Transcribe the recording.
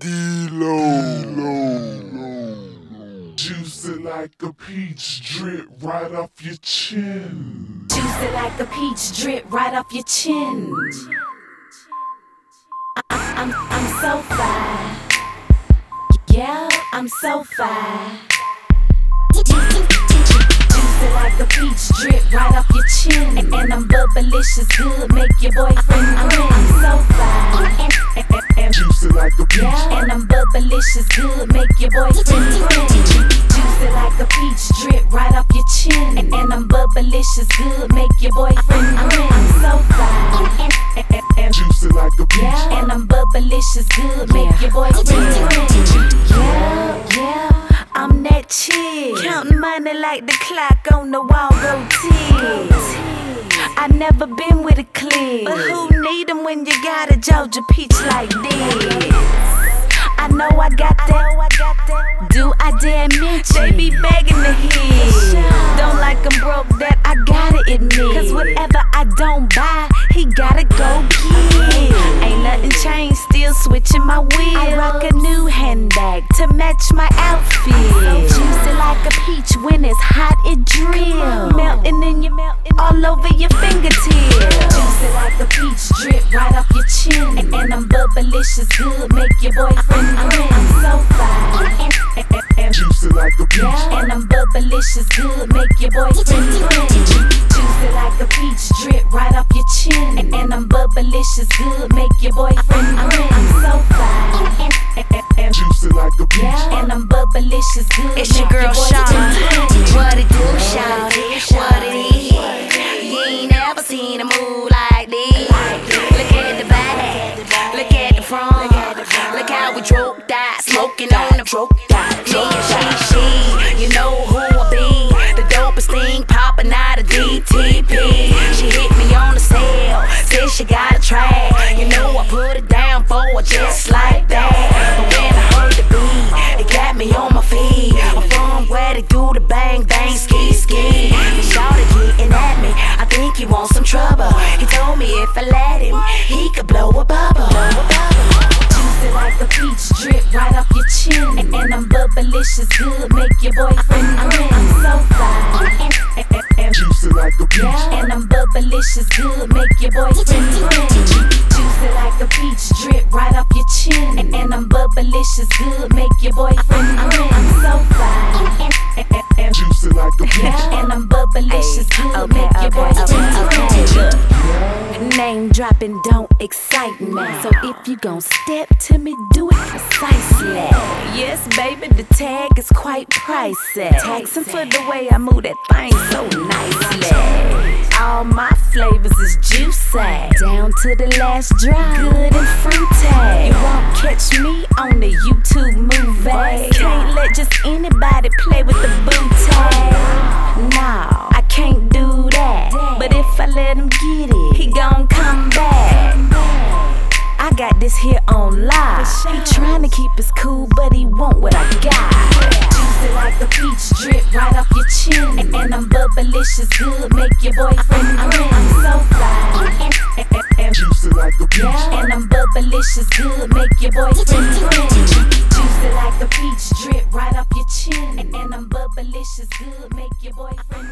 D-Lo. Juicy like a peach, drip right off your chin. Juicy like a peach, drip right off your chin. I'm so fine. Yeah, I'm so fine. Juicy like a peach, drip right off your chin. And I'm bubblicious, good, make your boyfriend grin. I'm so fine. Juicy like a peach. Yeah, and I'm bubblicious, good, make your boyfriend grin. Juicy like a peach, drip right off your chin. And I'm bubblicious, good, make your boyfriend grin. I'm so fine. Juicy like a peach. Yeah, and I'm bubblicious, good, make your boyfriend grin. Yeah, I'm that chick, counting money like the clock on the wall go tick. I never been with a clique, but who need them when you got a Georgia peach like this? I know I got that. Do I dare mention? They be begging to hit. Don't like I'm broke, that I gotta admit. Cause whatever I don't buy, he gotta go get. Ain't nothing changed, still switching my wheels. I rock a new handbag to match my outfit. Juicy like a peach, when it's hot it drill. Melting in your all over your fingertips. Juicy like a peach, drip right off your chin. And I'm bubblicious, good, make your boyfriend grin. I'm so fine. Juicy like a peach. Yeah, and I'm bubblicious, good, make your boyfriend grin. Juicy like a peach, drip right off your chin. And I'm bubblicious, good, make your boyfriend grin. I'm so fine. Juicy like a peach. Yeah, and I'm bubblicious, good, It's your girl Sean. What it do, Sean? What it is? You ain't never seen a move like this. Look at the back, look at the front. Look how we drove that, smoking on the broke that. Me and she, you know who I be. The dopest thing popping out of DTP. She hit me on the cell, said she got a track. You know I put it down for her just like that. But when I heard the beat, it got me on my feet. I'm from where they do the bang bang ski ski. He shouted getting at me, I think he wants some trouble. He told me if I let him, he could blow a bubble. Juicy like a peach, drip right off your chin. And I'm bubblicious, good, make your boyfriend grin. I'm so fine. Juicy like a peach. Yeah, and I'm bubblicious, good, make your boyfriend grin. Juicy like a peach, drip right off your chin. And I'm bubblicious, good, make your boyfriend grin. I'm so fine. Juicy like a peach. Yeah, and I'm bubblicious, good, make your boyfriend grin. Name dropping don't excite me, so if you gon' step to me, do it precisely. Yes, baby, the tag is quite pricey. Taxing for the way I move that thing so nicely. All my flavors is juicy, down to the last drop, good and fruity. You won't catch me on the YouTube movie. Can't let just anybody play with the booty. No, I can't do that. But if I let him get it, he gon' come back. I got this here on live. He tryna keep us cool, but he want what I got. Juicy like a peach, drip right off your chin. And I'm bubblicious, good, make your boyfriend grin. I'm so fine. Juicy like a peach. Yeah, and I'm bubblicious, good, make your boyfriend grin. Juicy like a peach, drip right off your chin. And I'm bubblicious, good, make your boyfriend